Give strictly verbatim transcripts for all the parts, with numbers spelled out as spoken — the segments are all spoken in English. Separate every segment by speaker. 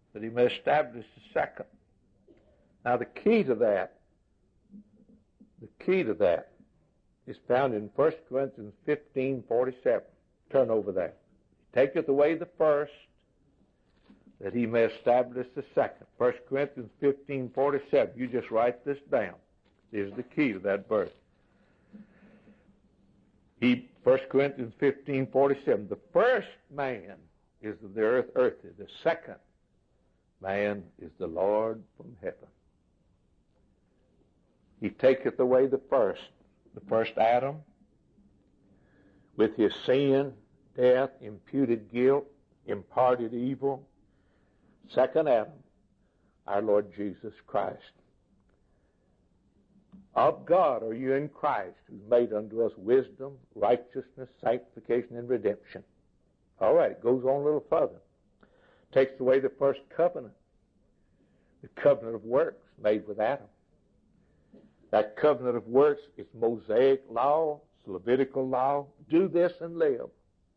Speaker 1: that he may establish the second. Now the key to that, the key to that is found in First Corinthians fifteen forty-seven. Turn over there. He taketh away the first, that he may establish the second. First Corinthians fifteen forty-seven. You just write this down. This is the key to that verse. He, First Corinthians fifteen forty-seven. The first man is of the earth earthy. The second man is the Lord from heaven. He taketh away the first, the first Adam, with his sin, death, imputed guilt, imparted evil. Second Adam, our Lord Jesus Christ. Of God are you in Christ, who's made unto us wisdom, righteousness, sanctification, and redemption. All right, it goes on a little further. Takes away the first covenant, the covenant of works made with Adam. That covenant of works is Mosaic law, it's Levitical law. Do this and live.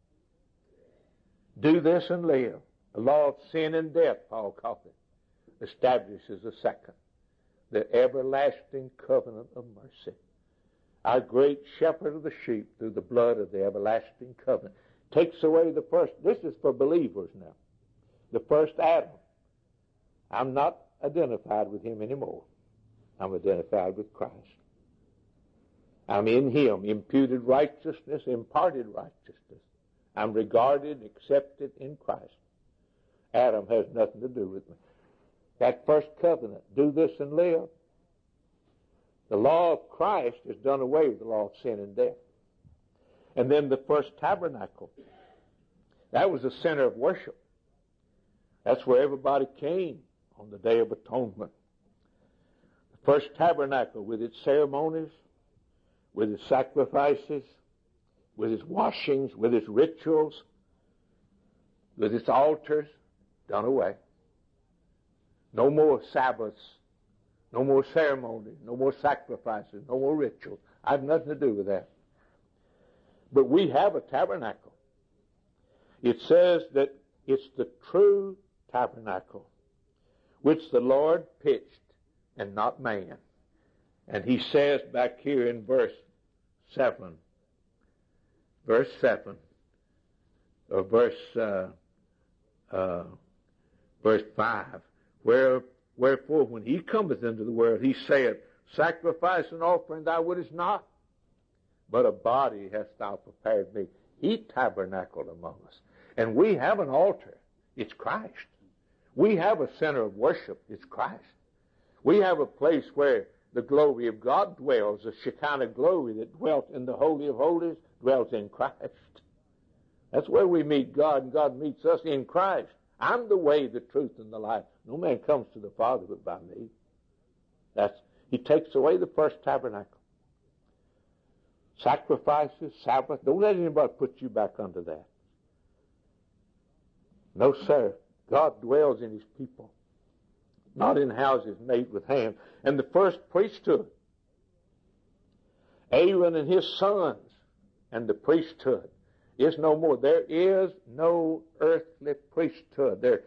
Speaker 1: Do this and live. The law of sin and death, Paul called it, establishes a second. The everlasting covenant of mercy. Our great shepherd of the sheep through the blood of the everlasting covenant takes away the first. This is for believers now. The first Adam. I'm not identified with him anymore. I'm identified with Christ. I'm in him, imputed righteousness, imparted righteousness. I'm regarded, accepted in Christ. Adam has nothing to do with me. That first covenant, do this and live. The law of Christ has done away with the law of sin and death. And then the first tabernacle. That was the center of worship. That's where everybody came on the Day of Atonement. The first tabernacle with its ceremonies, with its sacrifices, with its washings, with its rituals, with its altars, done away. No more Sabbaths, no more ceremony, no more sacrifices, no more rituals. I have nothing to do with that. But we have a tabernacle. It says that it's the true tabernacle, which the Lord pitched and not man. And he says back here in verse seven, verse seven, or verse, uh, uh, verse five, Where, wherefore, when he cometh into the world, he saith, sacrifice and offering thou wouldest not, but a body hast thou prepared me. He tabernacled among us. And we have an altar. It's Christ. We have a center of worship. It's Christ. We have a place where the glory of God dwells, the Shekinah glory that dwelt in the Holy of Holies dwells in Christ. That's where we meet God, and God meets us in Christ. I'm the way, the truth, and the life. No man comes to the Father but by me. That's, he takes away the first tabernacle. Sacrifices, Sabbath. Don't let anybody put you back under that. No, sir. God dwells in his people, not in houses made with hands. And the first priesthood, Aaron and his sons, and the priesthood is no more. There is no earthly priesthood there.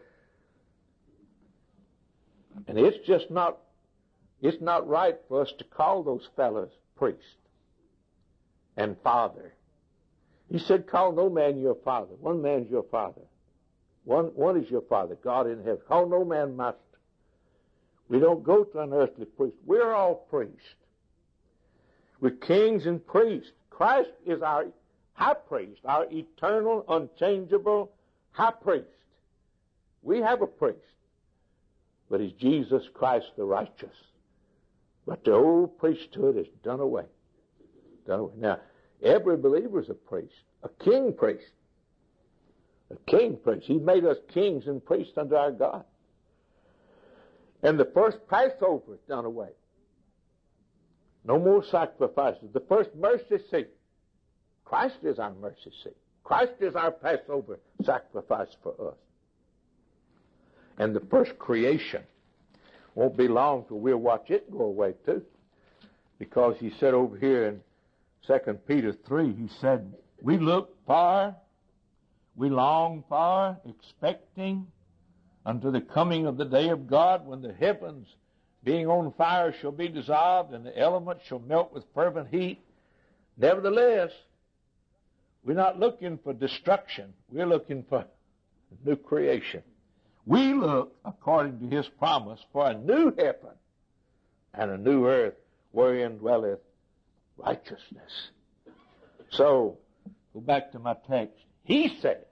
Speaker 1: And it's just not, it's not right for us to call those fellows priest and father. He said, call no man your father. One man's your father. One, one is your father, God in heaven. Call no man master. We don't go to an earthly priest. We're all priests. We're kings and priests. Christ is our high priest, our eternal, unchangeable high priest. We have a priest, but he's Jesus Christ the righteous. But the old priesthood is done away. Done away. Now, every believer is a priest, a king priest. A king priest. He made us kings and priests unto our God. And the first Passover is done away. No more sacrifices. The first mercy seat. Christ is our mercy seat. Christ is our Passover sacrifice for us. And the first creation won't be long till we'll watch it go away too. Because he said over here in Second Peter three, he said, we look for, we long for, expecting unto the coming of the day of God, when the heavens, being on fire, shall be dissolved, and the elements shall melt with fervent heat. Nevertheless, we're not looking for destruction. We're looking for new creation. We look, according to his promise, for a new heaven and a new earth wherein dwelleth righteousness. So, go back to my text. He said,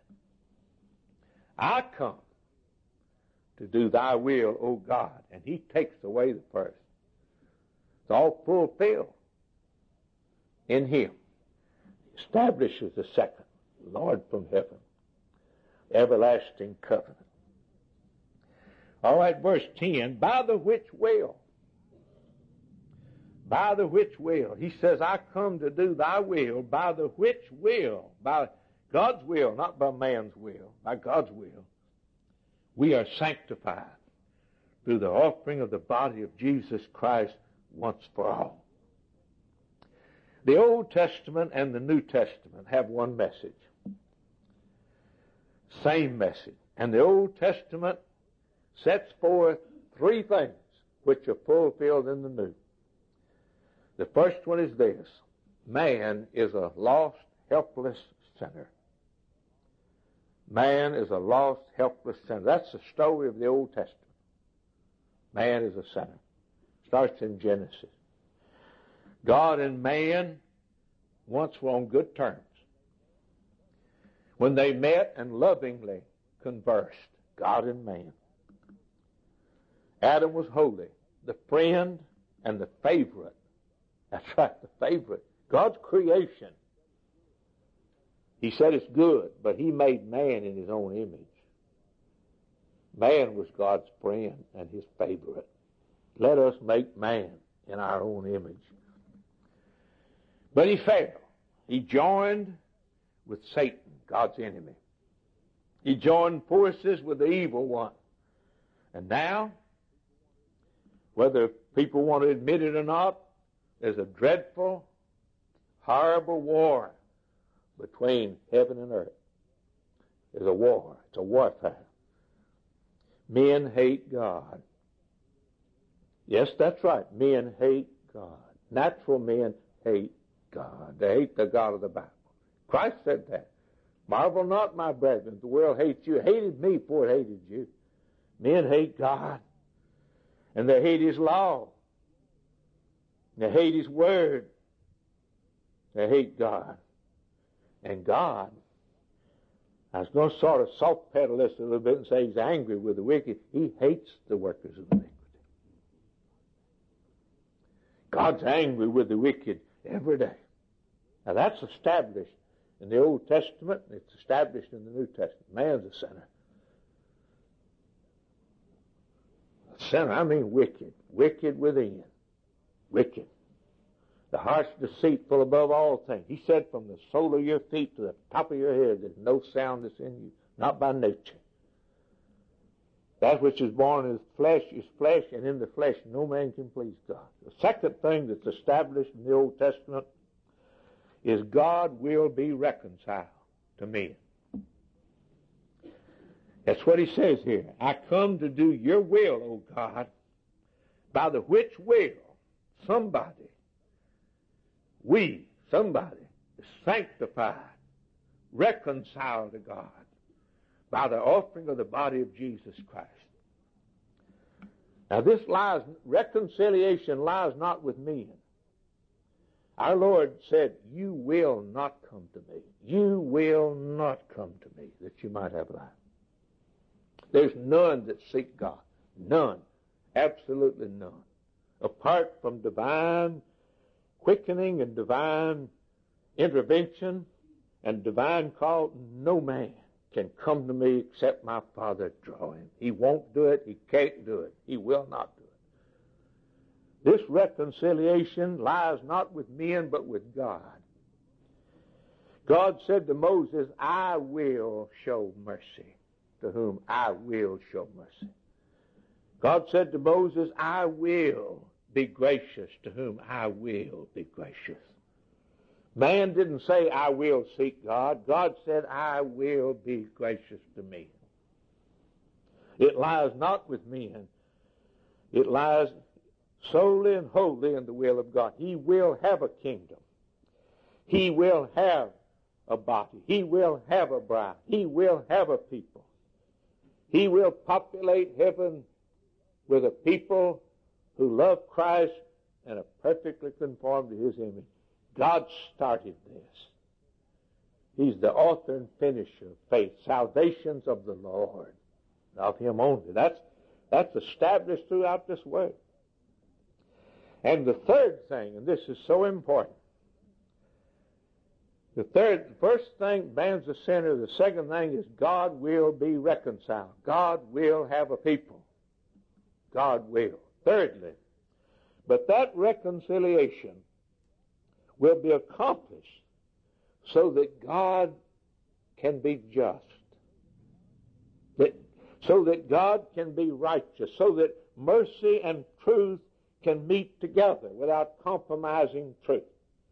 Speaker 1: I come to do thy will, O God. And he takes away the first. It's all fulfilled in him. He establishes the second, Lord from heaven, everlasting covenant. All right, verse ten, by the which will, by the which will, he says, I come to do thy will, by the which will, by God's will, not by man's will, by God's will, we are sanctified through the offering of the body of Jesus Christ once for all. The Old Testament and the New Testament have one message. Same message. And the Old Testament sets forth three things which are fulfilled in the New. The first one is this: man is a lost, helpless sinner. Man is a lost, helpless sinner. That's the story of the Old Testament. Man is a sinner. Starts in Genesis. God and man once were on good terms. When they met and lovingly conversed, God and man. Adam was holy, the friend and the favorite. That's right, the favorite. God's creation. He said it's good, but he made man in his own image. Man was God's friend and his favorite. Let us make man in our own image. But he failed. He joined with Satan, God's enemy. He joined forces with the evil one. And now, whether people want to admit it or not, there's a dreadful, horrible war between heaven and earth. There's a war. It's a warfare. Men hate God. Yes, that's right. Men hate God. Natural men hate God. They hate the God of the Bible. Christ said that. Marvel not, my brethren, the world hates you. It hated me before it hated you. Men hate God. And they hate his law. They hate his word. They hate God. And God, I was going to sort of soft pedal this a little bit and say he's angry with the wicked. He hates the workers of iniquity. God's angry with the wicked every day. Now that's established in the Old Testament. It's established in the New Testament. Man's a sinner. A sinner, I mean wicked. Wicked within. Wicked. The heart's deceitful above all things. He said, from the sole of your feet to the top of your head, there's no sound that's in you, not by nature. That which is born in flesh is flesh, and in the flesh no man can please God. The second thing that's established in the Old Testament is God will be reconciled to men. That's what he says here. I come to do your will, O God, by the which will somebody, we, somebody, is sanctified, reconciled to God by the offering of the body of Jesus Christ. Now this lies, reconciliation lies not with men. Our Lord said, you will not come to me. You will not come to me that you might have life. There's none that seek God. None. Absolutely none. Apart from divine quickening and divine intervention and divine call, no man can come to me except my Father draw him. He won't do it. He can't do it. He will not do it. This reconciliation lies not with men but with God. God said to Moses, I will show mercy to whom I will show mercy. God said to Moses, I will be gracious to whom I will be gracious. Man didn't say, I will seek God. God said, I will be gracious to me. It lies not with men. It lies solely and wholly in the will of God. He will have a kingdom. He will have a body. He will have a bride. He will have a people. He will populate heaven with a people who love Christ and are perfectly conformed to His image. God started this. He's the author and finisher of faith. Salvations of the Lord, of Him only. That's, that's established throughout this Word. And the third thing, and this is so important, the third, the first thing, man's a sinner. The second thing is God will be reconciled. God will have a people. God will. Thirdly, but that reconciliation will be accomplished so that God can be just, that, so that God can be righteous, so that mercy and truth can meet together without compromising truth,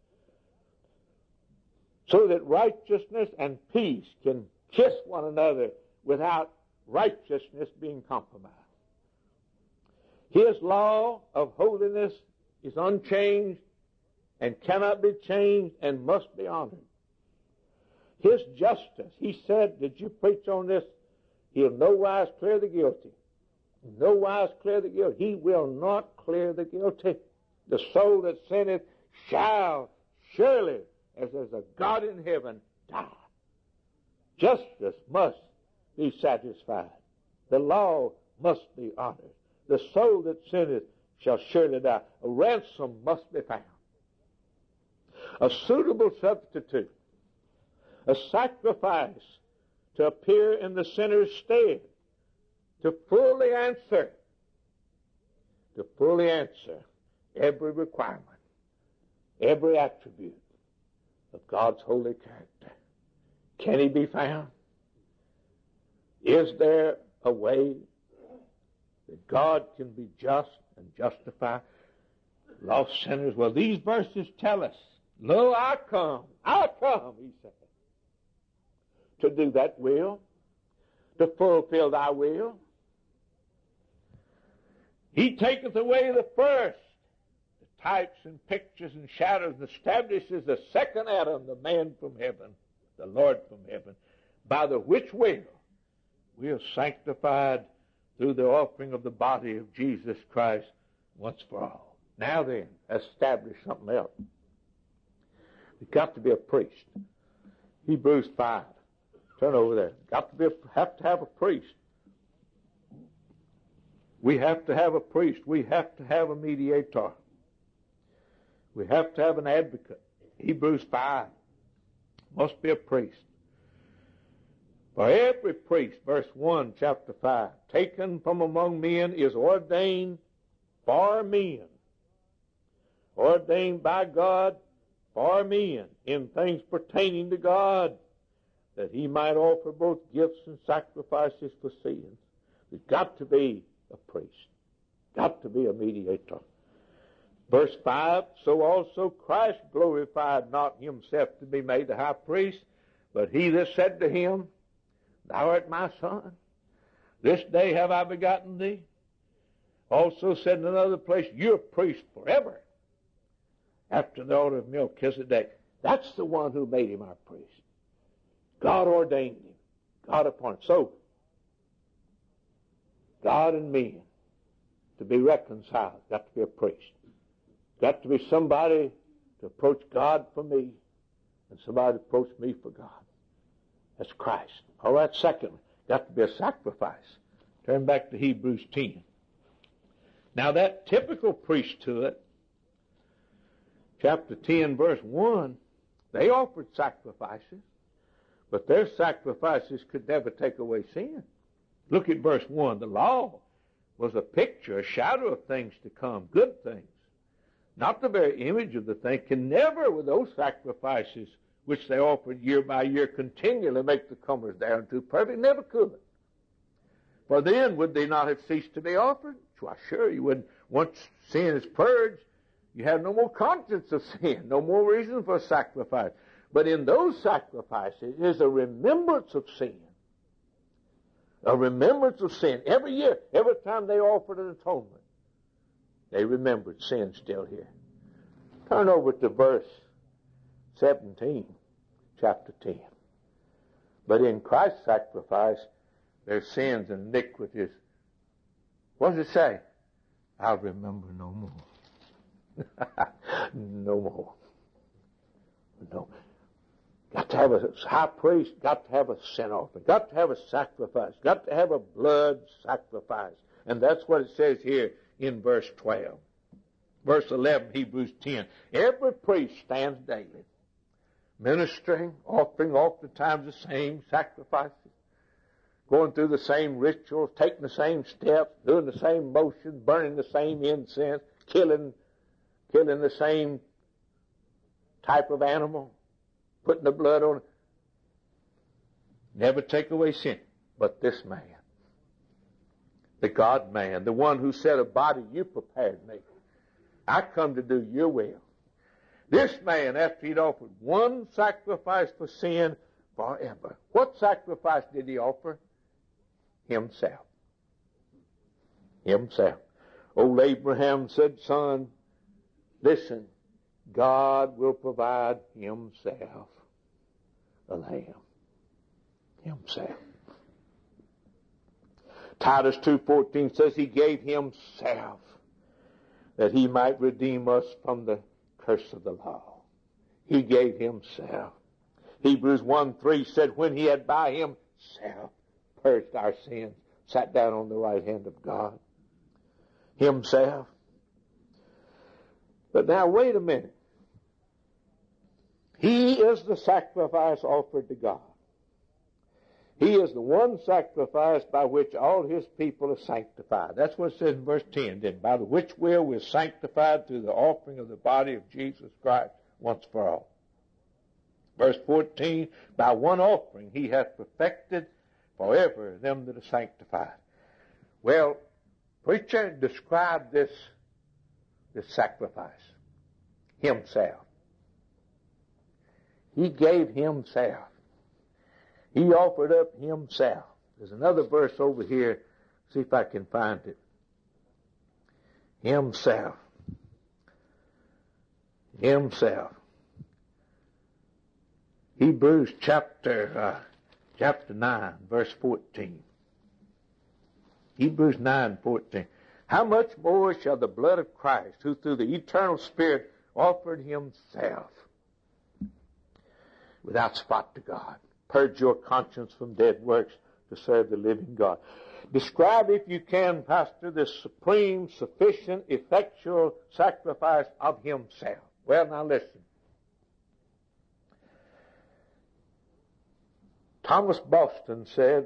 Speaker 1: so that righteousness and peace can kiss one another without righteousness being compromised. His law of holiness is unchanged and cannot be changed and must be honored. His justice, He said, did you preach on this? He'll no wise clear the guilty. No wise clear the guilty. He will not clear the guilty. The soul that sinneth shall surely, as there's a God in heaven, die. Justice must be satisfied. The law must be honored. The soul that sinneth shall surely die. A ransom must be found. A suitable substitute, a sacrifice to appear in the sinner's stead, to fully answer, to fully answer every requirement, every attribute of God's holy character. Can He be found? Is there a way that God can be just and justify lost sinners? Well, these verses tell us, lo, I come, I come, He said, to do that will, to fulfill thy will. He taketh away the first, the types and pictures and shadows, and establishes the second Adam, the man from heaven, the Lord from heaven, by the which will we are sanctified through the offering of the body of Jesus Christ once for all. Now then, establish something else. You've got to be a priest. Hebrews five. Turn over there. Got to be a, have to have a priest. We have to have a priest. We have to have a mediator. We have to have an advocate. Hebrews five. Must be a priest. For every priest, verse one, chapter five, taken from among men is ordained for men. Ordained by God for men in things pertaining to God, that He might offer both gifts and sacrifices for sins. There's got to be a priest. Got to be a mediator. Verse five, so also Christ glorified not Himself to be made the high priest, but He that said to Him, Thou art my Son, this day have I begotten thee. Also said in another place, You're a priest forever, after the order of Melchizedek. That's the one who made Him our priest. God ordained Him. God appointed. So, God and men, to be reconciled, got to be a priest. Got to be somebody to approach God for me, and somebody to approach me for God. That's Christ. All right, secondly, got to be a sacrifice. Turn back to Hebrews ten. Now that typical priesthood, chapter ten, verse one, they offered sacrifices, but their sacrifices could never take away sin. Look at verse one. The law was a picture, a shadow of things to come, good things. Not the very image of the thing. Can never, with those sacrifices which they offered year by year, continually make the comers thereunto perfect. Never could. For then would they not have ceased to be offered? Why, sure, you wouldn't. Once sin is purged, you have no more conscience of sin, no more reason for sacrifice. But in those sacrifices is a remembrance of sin. A remembrance of sin. Every year, every time they offered an atonement, they remembered sin still here. Turn over to verse seventeen, chapter ten. But in Christ's sacrifice, their sins and iniquities, what does it say? I'll remember no more. No more. No. Got to have a high priest, got to have a sin offering, got to have a sacrifice, got to have a blood sacrifice. And that's what it says here in verse twelve. Verse eleven, Hebrews ten. Every priest stands daily, ministering, offering oftentimes the same sacrifices, going through the same rituals, taking the same steps, doing the same motions, burning the same incense, killing, killing the same type of animal, putting the blood on it. Never take away sin. But this man, the God-man, the one who said, a body you prepared me, I come to do your will. This man, after he'd offered one sacrifice for sin forever, what sacrifice did he offer? Himself. Himself. Old Abraham said, son, listen, God will provide himself a lamb. Himself. Titus two fourteen says he gave himself that he might redeem us from the curse of the law. He gave himself. Hebrews one three said when he had by himself purged our sins, sat down on the right hand of God. Himself. But now wait a minute. He is the sacrifice offered to God. He is the one sacrifice by which all his people are sanctified. That's what it says in verse ten. Then, by the which will we're sanctified through the offering of the body of Jesus Christ once for all. Verse fourteen, by one offering he hath perfected forever them that are sanctified. Well, preacher, describe this, this sacrifice. Himself. He gave himself. He offered up himself. There's another verse over here. See if I can find it. Himself. Himself. Hebrews chapter uh, chapter nine, verse fourteen. Hebrews nine, fourteen. How much more shall the blood of Christ, who through the eternal Spirit offered himself without spot to God, purge your conscience from dead works to serve the living God. Describe, if you can, Pastor, this supreme, sufficient, effectual sacrifice of himself. Well, now listen. Thomas Boston said,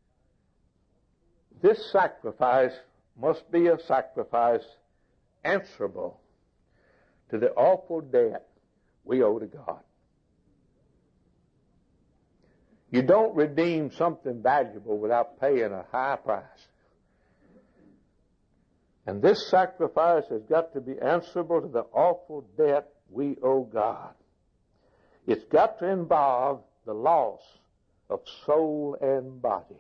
Speaker 1: this sacrifice must be a sacrifice answerable to the awful debt we owe to God. You don't redeem something valuable without paying a high price. And this sacrifice has got to be answerable to the awful debt we owe God. It's got to involve the loss of soul and body.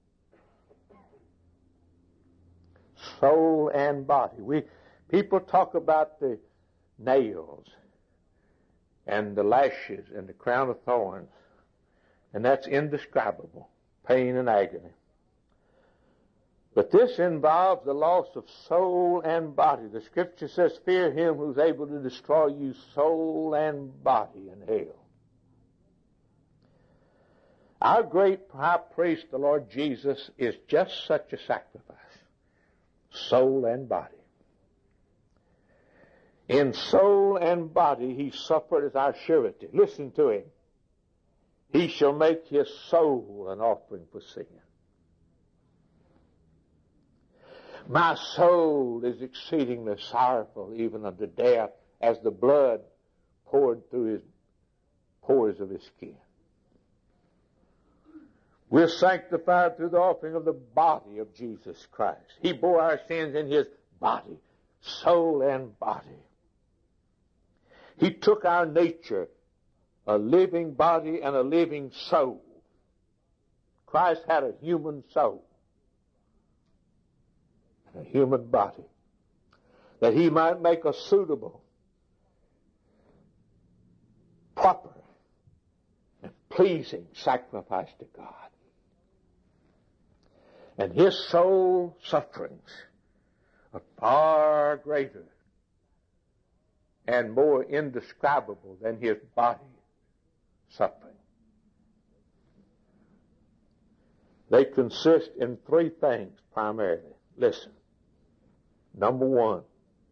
Speaker 1: Soul and body. We people talk about the nails and the lashes and the crown of thorns. And that's indescribable, pain and agony. But this involves the loss of soul and body. The Scripture says, fear him who's able to destroy you soul and body in hell. Our great high priest, the Lord Jesus, is just such a sacrifice. Soul and body. In soul and body, he suffered as our surety. Listen to him. He shall make his soul an offering for sin. My soul is exceedingly sorrowful, even unto death, as the blood poured through his pores of his skin. We're sanctified through the offering of the body of Jesus Christ. He bore our sins in his body, soul and body. He took our nature, a living body and a living soul, Christ had a human soul and a human body, that he might make a suitable, proper, and pleasing sacrifice to God. And his soul sufferings are far greater and more indescribable than his body suffering. They consist in three things primarily. Listen. Number one,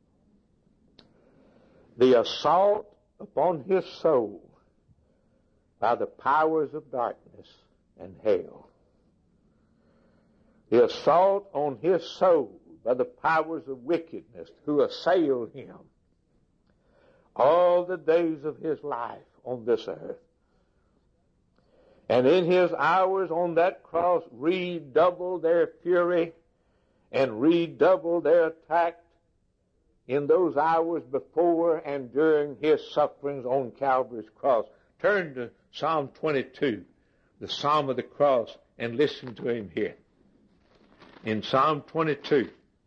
Speaker 1: the assault upon his soul by the powers of darkness and hell. The assault on his soul by the powers of wickedness who assailed him all the days of his life on this earth. And in his hours on that cross redoubled their fury and redoubled their attack in those hours before and during his sufferings on Calvary's cross. Turn to Psalm twenty-two, the Psalm of the Cross, and listen to him here. In Psalm twenty-two,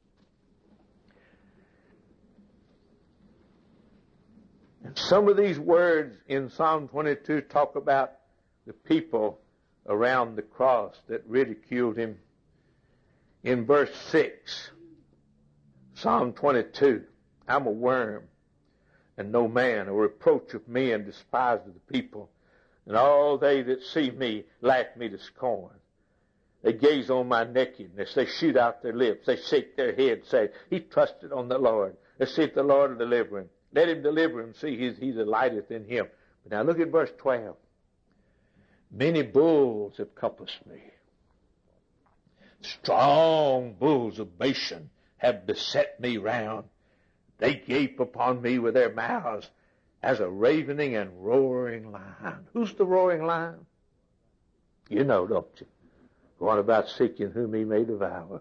Speaker 1: and some of these words in Psalm twenty-two talk about the people around the cross that ridiculed him. In verse six, Psalm twenty-two, I'm a worm and no man, a reproach of men, despised of the people, and all they that see me laugh me to scorn. They gaze on my nakedness. They shoot out their lips. They shake their heads, say, he trusted on the Lord. Let's see if the Lord will deliver him. Let him deliver him. See, he, he delighteth in him. But now look at verse twelve. Many bulls have compassed me. Strong bulls of Bashan have beset me round. They gape upon me with their mouths as a ravening and roaring lion. Who's the roaring lion? You know, don't you? Going about seeking whom he may devour.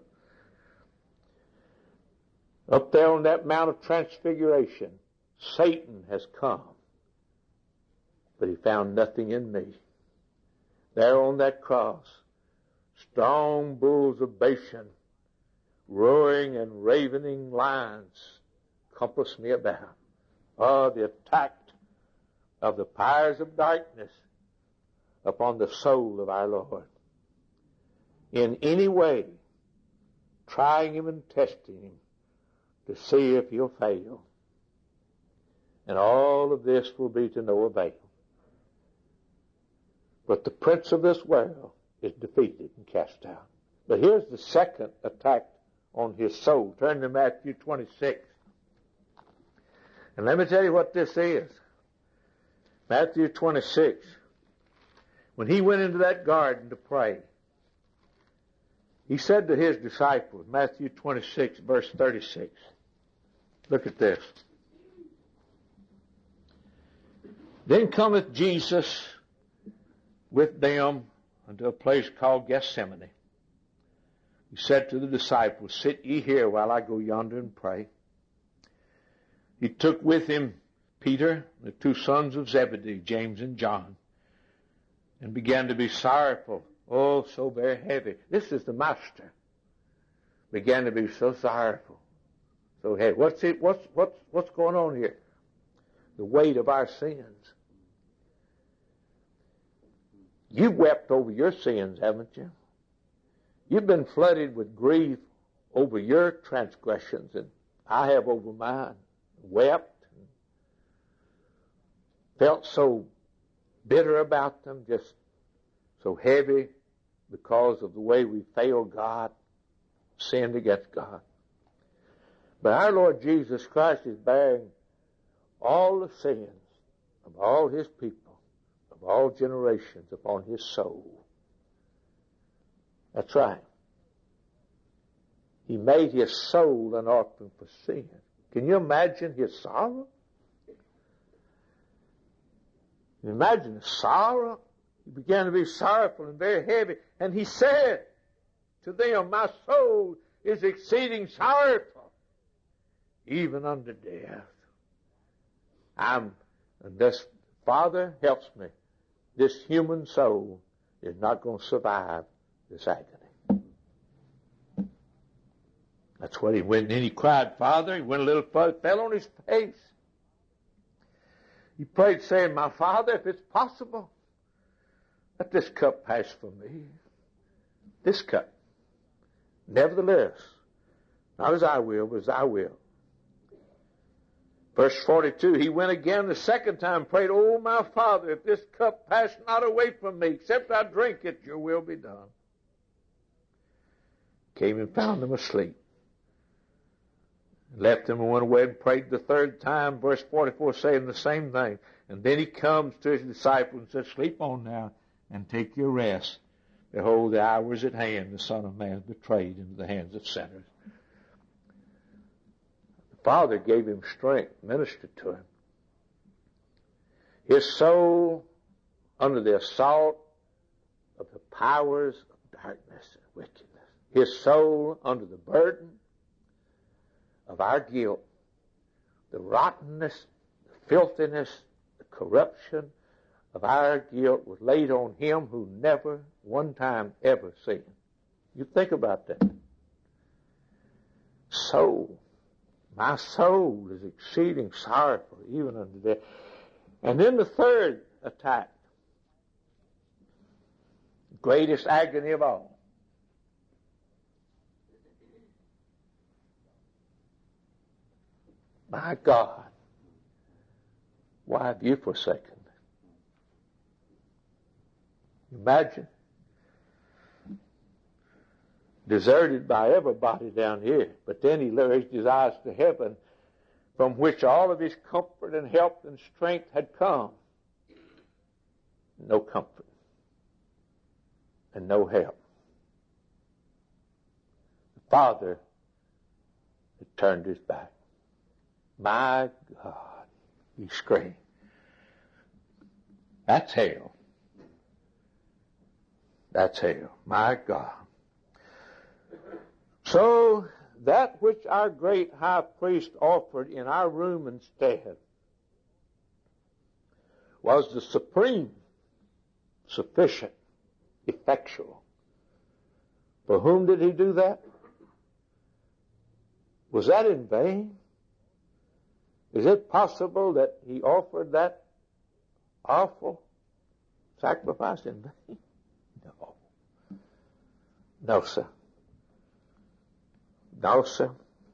Speaker 1: Up there on that Mount of Transfiguration, Satan has come, but he found nothing in me. There on that cross, strong bulls of Bashan, roaring and ravening lions, compass me about. Oh, the attack of the powers of darkness upon the soul of our Lord. In any way, trying him and testing him to see if he'll fail. And all of this will be to no avail. But the prince of this world is defeated and cast out. But here's the second attack on his soul. Turn to Matthew twenty-six. And let me tell you what this is. Matthew twenty-six. When he went into that garden to pray, he said to his disciples, Matthew twenty-six, verse thirty-six. Look at this. Then cometh Jesus with them unto a place called Gethsemane. He said to the disciples, sit ye here while I go yonder and pray. He took with him Peter, the two sons of Zebedee, James and John, and began to be sorrowful. Oh, so very heavy. This is the master. Began to be so sorrowful, so heavy. What's it? What's what's what's going on here? The weight of our sins. You've wept over your sins, haven't you? You've been flooded with grief over your transgressions, and I have over mine. Wept, and felt so bitter about them, just so heavy because of the way we failed God, sinned against God. But our Lord Jesus Christ is bearing all the sins of all his people, of all generations, upon his soul. That's right. He made his soul an offering for sin. Can you imagine his sorrow? Can you imagine the sorrow? He began to be sorrowful and very heavy. And he said to them, my soul is exceeding sorrowful, even unto death. I'm, and this Father helps me. This human soul is not going to survive this agony. That's what he went, and then he cried, Father. He went a little further, fell on his face. He prayed, saying, my Father, if it's possible, let this cup pass from me. This cup. Nevertheless, not as I will, but as I will. Verse forty-two, he went again the second time, prayed, oh, my Father, if this cup pass not away from me, except I drink it, your will be done. Came and found them asleep. Left them and went away and prayed the third time, verse forty-four, saying the same thing. And then he comes to his disciples and says, sleep on now and take your rest. Behold, the hour is at hand, the Son of Man is betrayed into the hands of sinners. The Father gave him strength, ministered to him. His soul, under the assault of the powers of darkness and wickedness, his soul under the burden of our guilt, the rottenness, the filthiness, the corruption of our guilt was laid on him who never one time ever sinned. You think about that. Soul. My soul is exceeding sorrowful, even unto death. And then the third attack, greatest agony of all. My God, why have you forsaken me? Imagine. Deserted by everybody down here. But then he raised his eyes to heaven, from which all of his comfort and help and strength had come. No comfort. And no help. The Father had turned his back. My God, he screamed. That's hell. That's hell. My God. So, that which our great high priest offered in our room instead was the supreme, sufficient, effectual. For whom did he do that? Was that in vain? Is it possible that he offered that awful sacrifice in vain? No. No, sir. No, sir.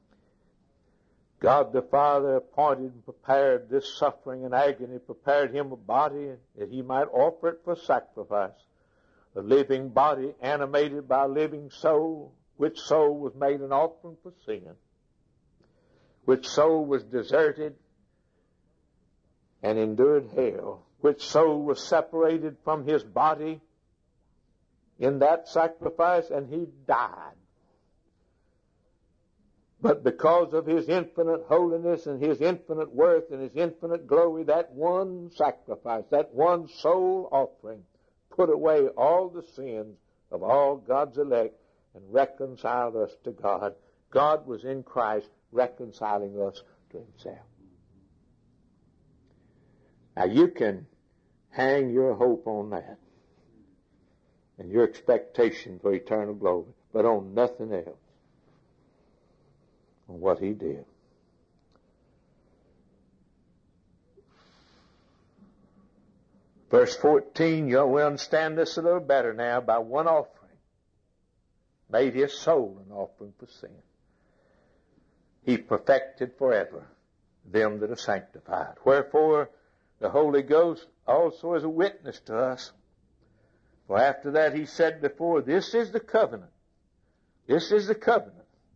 Speaker 1: God the Father appointed and prepared this suffering and agony, prepared him a body that he might offer it for sacrifice. A living body animated by a living soul, which soul was made an offering for sin, which soul was deserted and endured hell, which soul was separated from his body in that sacrifice, and he died. But because of his infinite holiness and his infinite worth and his infinite glory, that one sacrifice, that one soul offering, put away all the sins of all God's elect and reconciled us to God. God was in Christ reconciling us to himself. Now you can hang your hope on that and your expectation for eternal glory, but on nothing else. On what he did. Verse fourteen, you will understand this a little better now. By one offering, made his soul an offering for sin. He perfected forever them that are sanctified. Wherefore, the Holy Ghost also is a witness to us. For after that he said before, this is the covenant. This is the covenant.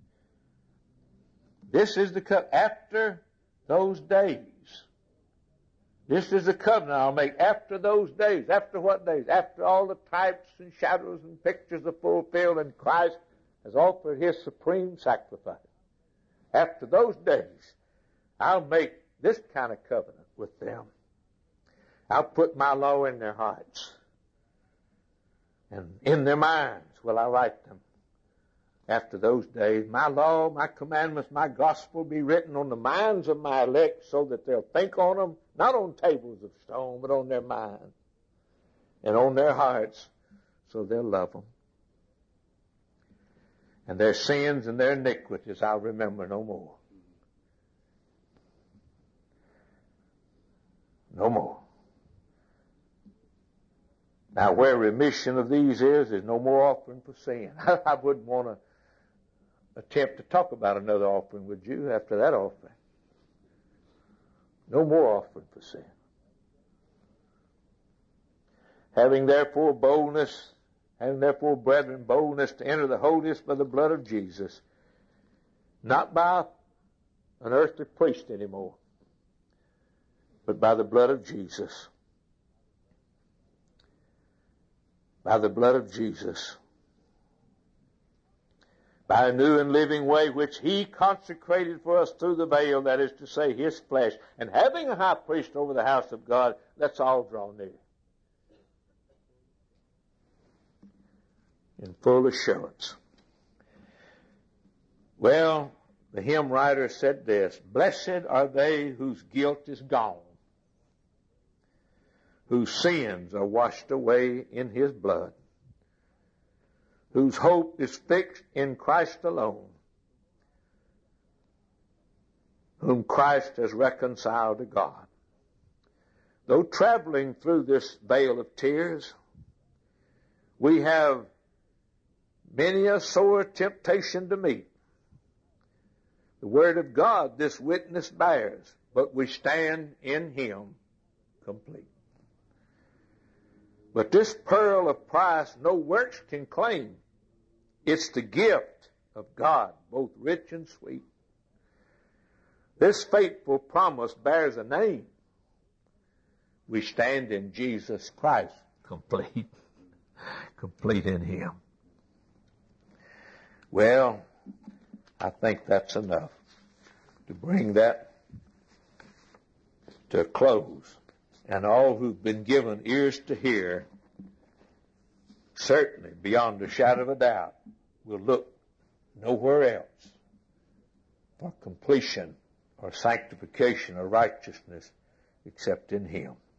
Speaker 1: This is the covenant. After those days. This is the covenant I'll make after those days. After what days? After all the types and shadows and pictures are fulfilled and Christ has offered his supreme sacrifice. After those days, I'll make this kind of covenant with them. I'll put my law in their hearts. And in their minds will I write them. After those days, my law, my commandments, my gospel be written on the minds of my elect so that they'll think on them, not on tables of stone, but on their minds and on their hearts, so they'll love them. And their sins and their iniquities I'll remember no more. No more. Now, where remission of these is, there's no more offering for sin. I wouldn't want to attempt to talk about another offering with you after that offering. No more offering for sin. Having therefore boldness, having therefore, brethren, boldness to enter the holiest by the blood of Jesus, not by an earthly priest anymore, but by the blood of Jesus. By the blood of Jesus. By a new and living way which He consecrated for us through the veil, that is to say, His flesh. And having a high priest over the house of God, let's all draw near. In full assurance. Well, the hymn writer said this, blessed are they whose guilt is gone, whose sins are washed away in His blood, whose hope is fixed in Christ alone, whom Christ has reconciled to God. Though traveling through this vale of tears, we have many a sore temptation to meet. The Word of God this witness bears, but we stand in Him complete. But this pearl of price no works can claim. It's the gift of God, both rich and sweet. This faithful promise bears a name. We stand in Jesus Christ, complete, complete in Him. Well, I think that's enough to bring that to a close. And all who've been given ears to hear, certainly, beyond a shadow of a doubt, will look nowhere else for completion or sanctification or righteousness except in Him.